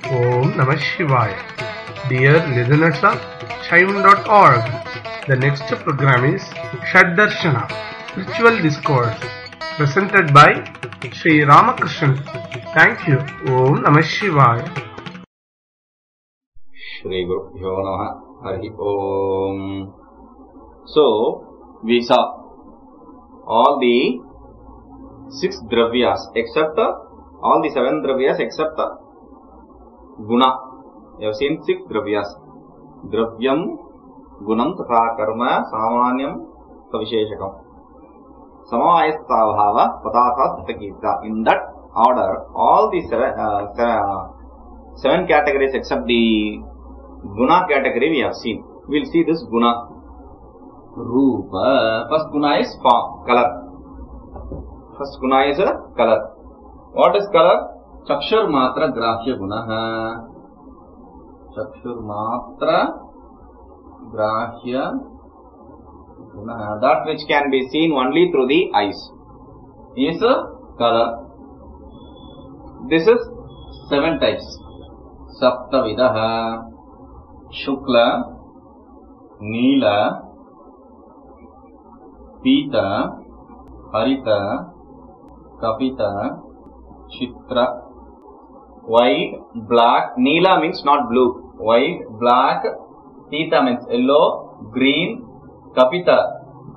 Om Namah Shivaya. Dear listeners of Shaivan.org, the next program is Shaddarshana, Spiritual Discourse, presented by Sri Ramakrishnan. Thank you. Om Namah Shivaya. Shri Gurubhyo Namaha. Hari Om. So, we saw all the 6 dravyas except all the 7 dravyas except guna. You have seen 6 dravyas. Dravyam, gunam, tatha karma, samanyam, savisheshakam. Samavayastha bhava, padatha, tatagita. In that order, all the 7 categories except the guna category we have seen. We will see this guna. Rupa. First guna is form, color. First guna is a color. What is color? Chakshur matra grahya gunaha. Chakshur matra grahya gunaha. That which can be seen only through the eyes is a color. This is 7 types. Saptavidaha. Shukla, Neela, Pita, Harita, Kapita, Chitra. White, black, Neela means not blue. White, black, Pita means yellow, green, Kapita,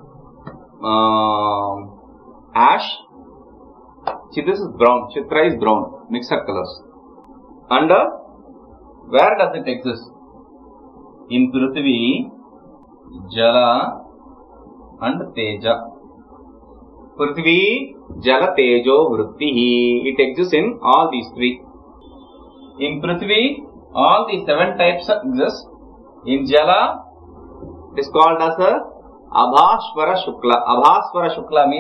ash. See, this is brown. Chitra is brown. Mixed colors. And where does it exist? In Prithvi, Jala and Teja. Prithvi, Jala, Tejo, Vrittihi. It exists in all these 3. In Prithvi, all the 7 types exist. In Jala, it is called as Abhasvara Shukla. Abhasvara Shukla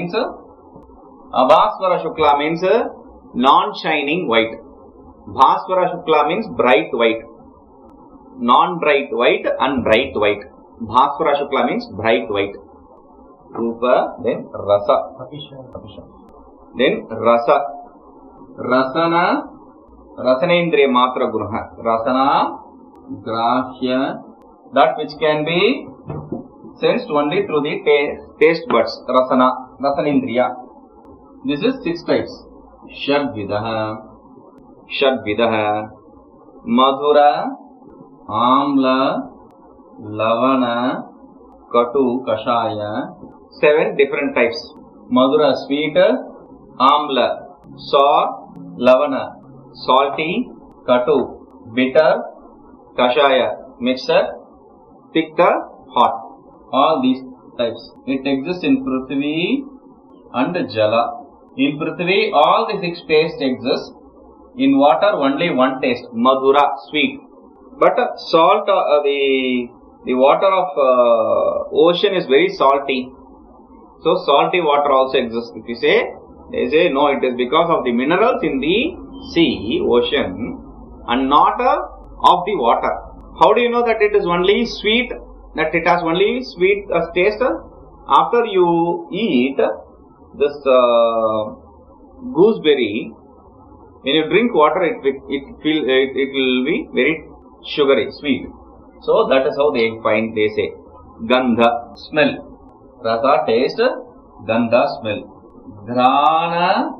means non-shining white. Bhasvara Shukla means bright white. Non-bright white and bright white. Bhasvara Shukla means bright white. Rupa, then Rasa. Then Rasa. Rasana, Rasanendriya Matra Gunaha. Rasana, Grahya, that which can be sensed only through the taste buds. Rasana, Rasanendriya. This is 6 types. Shadvidaha, Shadvidaha, Madhura, Amla, Lavana, Katu, Kashaya. 7 different types. Madhura, sweet. Amla, sour. Lavana, salty. Katu, bitter. Kashaya, mixture. Pitta, hot. All these types. It exists in Prithvi and Jala. In Prithvi, all the 6 tastes exist. In water, only 1 taste. Madhura, sweet. But salt, the water of ocean is very salty. So salty water also exists. If you say, they say no, it is because of the minerals in the sea, ocean, and not of the water. How do you know that it is only sweet, that it has only sweet taste? After you eat this gooseberry, when you drink water, it will be very sugary, sweet. So that is how they say. Gandha, smell. Rasa, taste. Gandha, smell. Dhrana,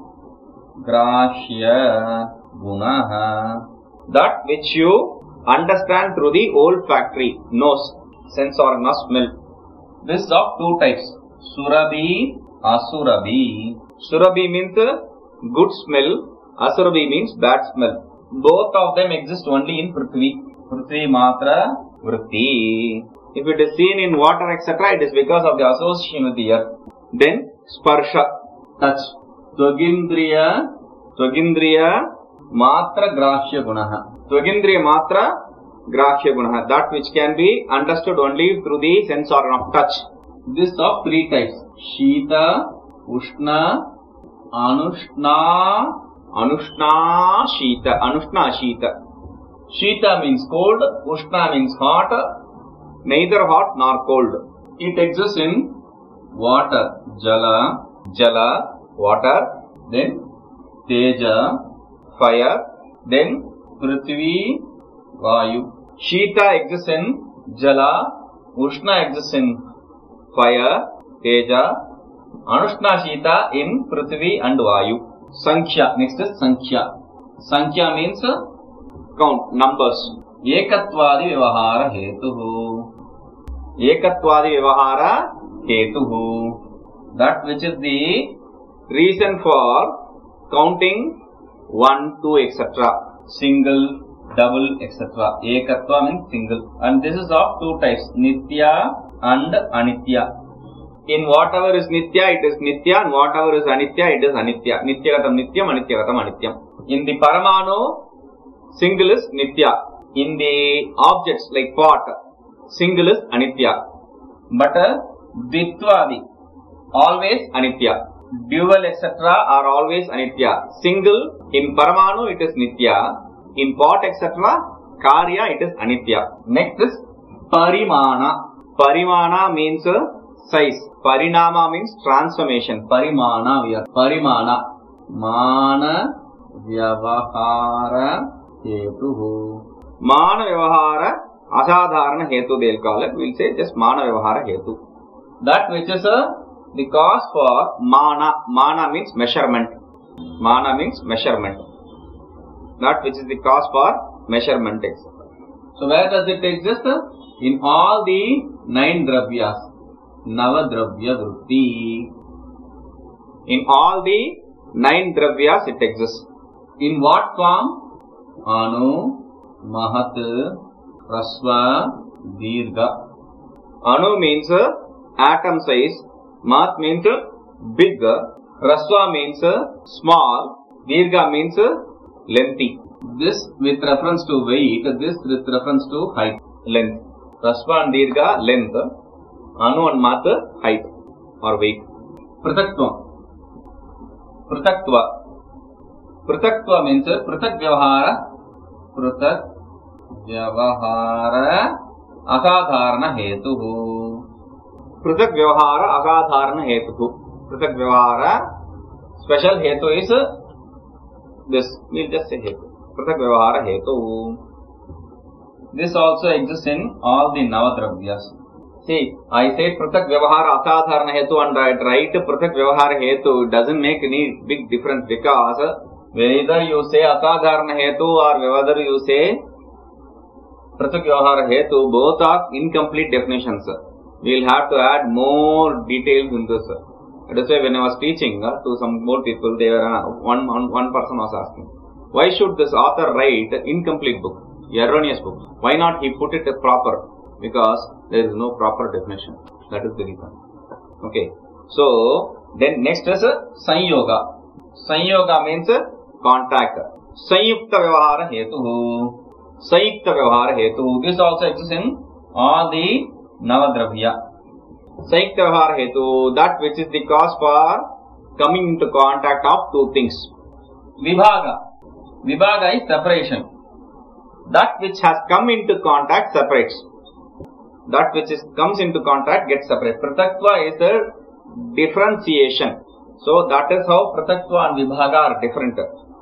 grahya, gunaha. That which you understand through the olfactory, nose, sense organ of smell. This is of 2 types. Surabhi, Asurabhi. Surabhi means good smell. Asurabhi means bad smell. Both of them exist only in Prithvi. Prithvi Matra Vritti. If it is seen in water, etc., it is because of the association with the earth. Then Sparsha, touch. Tvagindriya Matra Grahya Gunaha. Tvagindriya Matra Grahya Gunaha. That which can be understood only through the sense organ of touch. This of 3 types. Shita, Ushna, Anushna, Shita. Shita means cold, Ushna means hot, neither hot nor cold. It exists in water, Jala, water, then Teja, fire, then Prithvi, Vayu. Shita exists in Jala, Ushna exists in fire, Teja, Anushna Shita in Prithvi and Vayu. Sankhya, next is Sankhya. Sankhya means count, numbers. Ekatvadi Vyavahara Hetuhu. Ekatvadi Vyavahara Hetuhu. That which is the reason for counting 1, 2, etc. Single, double, etc. Ekatva means single. And this is of two types, Nitya and Anitya. In whatever is Nitya, it is Nitya, and whatever is Anitya, it is Anitya. Nityagatam Nityam, Anityagatam Anityam. In the Paramanu, single is Nitya. In the objects like pot, single is Anitya. But Dvitvadi, always Anitya. Dual, etc. are always Anitya. Single, in Paramanu, it is Nitya. In pot, etc., Karya, it is Anitya. Next is Parimana. Parimana means size. Parinama means transformation. Parimana, we are Parimana. Mana Vyavahara Hetuhu. Mana Vyavahara Asadharana Hetu, they'll call it. We'll say just Mana Vyavahara Hetu. That which is the cause for Mana. Mana means measurement. Mana means measurement. That which is the cause for measurement, etc. So where does it exist? In all the 9 dravyas. Navadravya Vritti. In all the 9 dravyas it exists. In what form? Anu, Mahat, Rasva, Dirgha. Anu means atom size. Mahat means big. Rasva means small. Dirgha means lengthy. This with reference to weight, this with reference to height, length. Rasva and Dirgha, length. Anu and Mat, height or weight. Prataktva. Prataktva. Prataktva means Pratak Vyavahara. Pratak Vyavahara Asadharana Hetuhu. Pratak Vyavahara Asadharana Hetuhu. Pratak Vyavahara special Hetu is this. We'll just say Hetu. Pratak Vyavahara Hetu. This also exists in all the Navadravyas. See, I say Pratak Vyavahara Asadharana Hetu and I write Pratak Vyavahara Hetu, doesn't make any big difference because whether you say Asadharana Hetu or whether you say Pratak Vyavahara Hetu, both are incomplete definitions. We will have to add more details in this. That is why when I was teaching to some more people, they were one person was asking, why should this author write incomplete book, erroneous book? Why not he put it proper? Because there is no proper definition. That is the reason. Okay. So, then next is Sanyoga. Sanyoga means contact. Sanyukta Vyavahara Hetuhu. Sanyukta Vyavahara Hetuhu. This also exists in all the Navadravya. Sanyukta Vyavahara Hetu, that which is the cause for coming into contact of two things. Vibhaga. Vibhaga is separation. That which has come into contact separates. That which comes into contact gets separated. Prataktva is a differentiation. So that is how Prataktva and Vibhaga are different.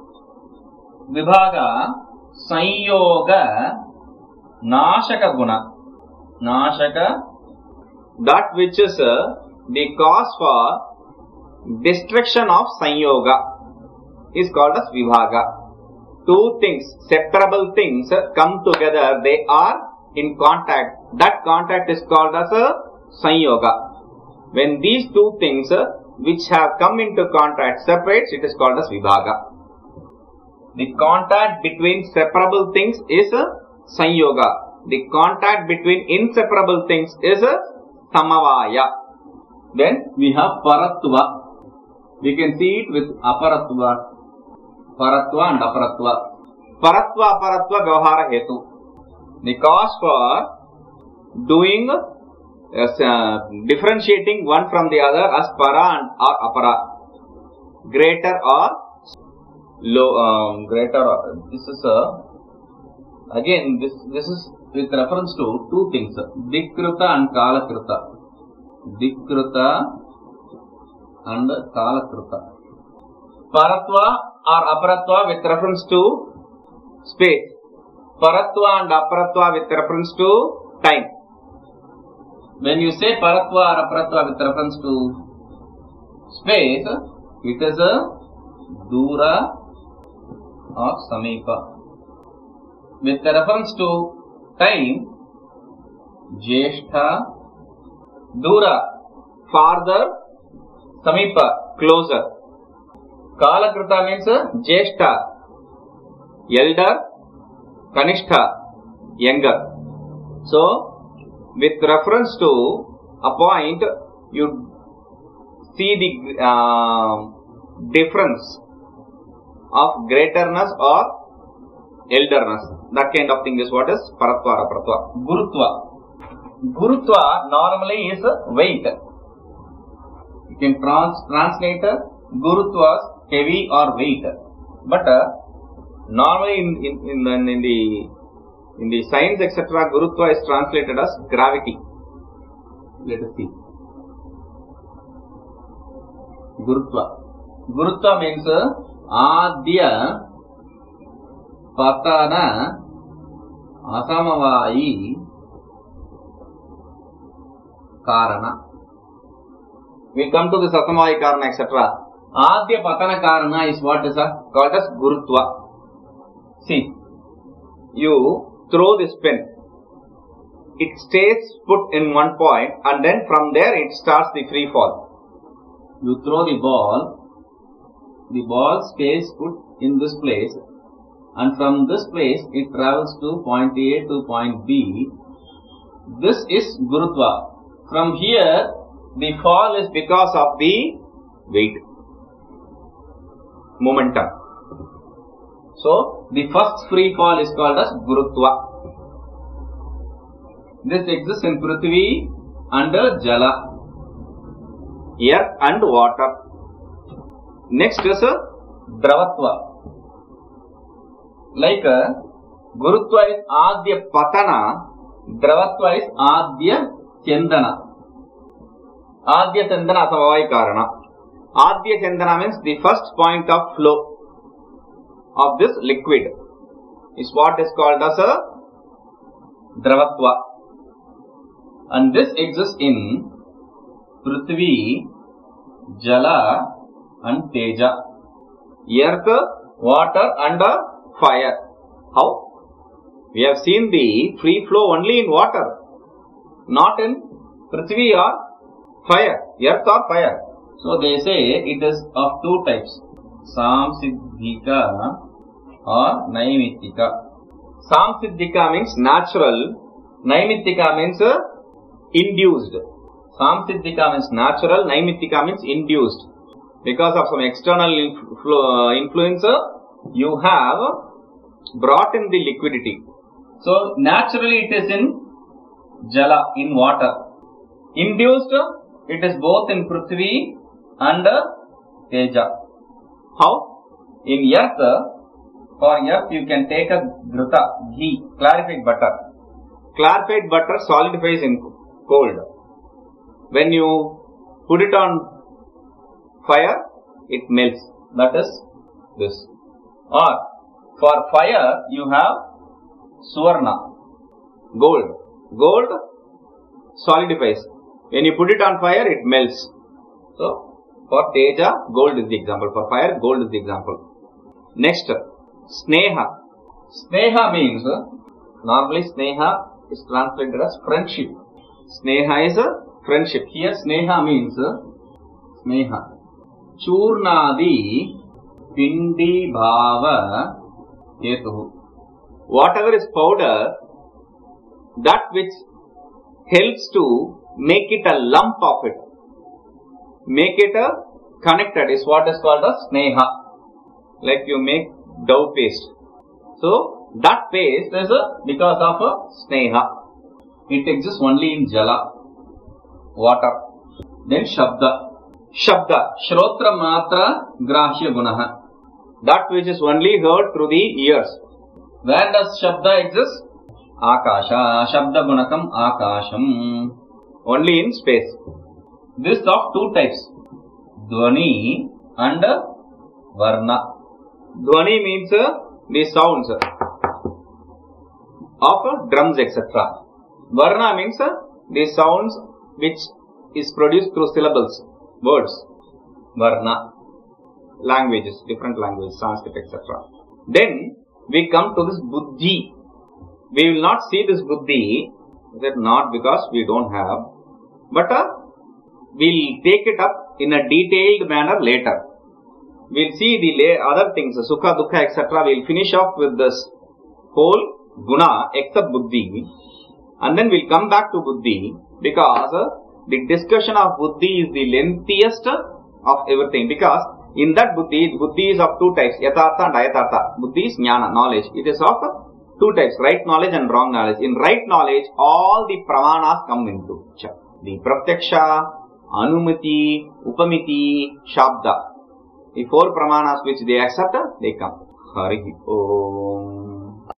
Vibhaga, Sanyoga, Nashaka Guna. Nashaka, that which is the cause for destruction of Sanyoga is called as Vibhaga. Two things, separable things come together, they are in contact. That contact is called as a Sanyoga. When these two things which have come into contact separates, it is called as Vibhaga. The contact between separable things is Sanyoga. The contact between inseparable things is Samavaya. Then we have Paratva. We can see it with Aparatva. Paratva and Aparatva. Paratva, Aparatva, Vyavahara Hetu. The cause for doing, differentiating one from the other as Para and or Apara. Greater or low, greater or, this is again, this is with reference to two things, Dikruta and Kalakruta. Dikruta and Kalakruta. Paratva or Aparatva with reference to space. Paratva and aparatva with reference to time. When you say paratva or aparatva with reference to space, it is a dura or samipa. With reference to time, jeshta, dura, farther, samipa, closer. Kalakrita means jeshta, elder, kanishta, younger. So, with reference to a point, you see the difference of greaterness or elderness. That kind of thing is what is paratva or aparatva. Gurutva. Gurutva normally is weight. You can translate Gurutva as heavy or weight. But normally in the science etc. Gurutva is translated as gravity. Let us see. Gurutva. Gurutva means adya patana asamavayi karana. We come to this asamavayi karana etc. Adya patana karana is what is called as Gurutva. See, you throw this pen. It stays put in one point and then from there it starts the free fall. You throw the ball stays put in this place and from this place it travels to point A to point B. This is Gurutva. From here the fall is because of the weight, momentum. So the first free fall is called as Gurutva. This exists in Prithvi and Jala, earth and water. Next is Dravatva. Like Gurutva is Adya Patana, Dravatva is Adya Chandana. Adya Chandana Samavai Karana. Adya Chandana means the first point of flow of this liquid is what is called as a Dravatva. And this exists in Prithvi, Jala and Teja. Earth, water and fire. How? We have seen the free flow only in water, not in Prithvi or fire, earth or fire. So they say it is of two types, Samsiddhika or Naimittika. Samsiddhika means natural, Naimittika means induced. Samsiddhika means natural, Naimittika means induced. Because of some external influence, you have brought in the liquidity. So naturally it is in Jala, in water. Induced, it is both in Prithvi and Teja. How? In earth, for earth you can take a ghrita, ghee, clarified butter. Clarified butter solidifies in cold. When you put it on fire, it melts. That is this. Or for fire, you have Suvarna, gold. Gold solidifies. When you put it on fire, it melts. So, for Teja, gold is the example. For fire, gold is the example. Next, Sneha. Sneha means, normally Sneha is translated as friendship. Sneha is friendship. Here Sneha means Sneha. Churnadi Pindi Bhava Hetuhu. Whatever is powder, that which helps to make it a lump of it, make it a connected is what is called as Sneha. Like you make dough paste. So that paste is because of Sneha. It exists only in Jala, water. Then Shabda. Shabda, Shrotra Matra Grahya Gunaha. That which is only heard through the ears. Where does Shabda exist? Akasha, Shabda Gunakam Akasham. Only in space. This of two types, Dhvani and Varna. Dhvani means the sounds. of drums, etc. Varna means the sounds which is produced through syllables, words. Varna. Languages, different languages, Sanskrit, etc. Then we come to this buddhi. We will not see this buddhi, not because we don't have, but we'll take it up in a detailed manner later. We'll see the other things, sukha, dukkha, etc. We'll finish off with this whole guna except buddhi, and then we'll come back to buddhi, because the discussion of buddhi is the lengthiest of everything, because in that buddhi is of two types, yatartha and ayatartha. Buddhi is jnana, knowledge. It is of two types, right knowledge and wrong knowledge. In right knowledge, all the pramanas come into the pratyaksha, anumati, upamiti, shabda. The four pramanas which they accept, they come. Hari Om.